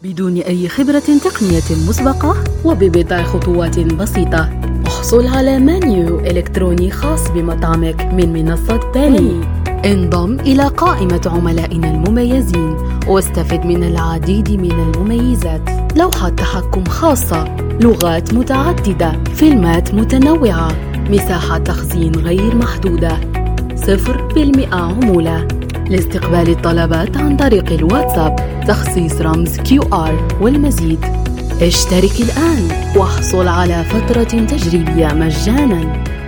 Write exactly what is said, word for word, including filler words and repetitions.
بدون أي خبرة تقنية مسبقة وببضع خطوات بسيطة. احصل على منيو إلكتروني خاص بمطعمك من منصة باني. انضم إلى قائمة عملائنا المميزين واستفد من العديد من المميزات: لوحات تحكم خاصة، لغات متعددة، فيلمات متنوعة، مساحة تخزين غير محدودة، صفر بالمئة عمولة، لاستقبال الطلبات عن طريق الواتساب، تخصيص رمز كيو آر والمزيد. اشترك الآن واحصل على فترة تجريبية مجاناً.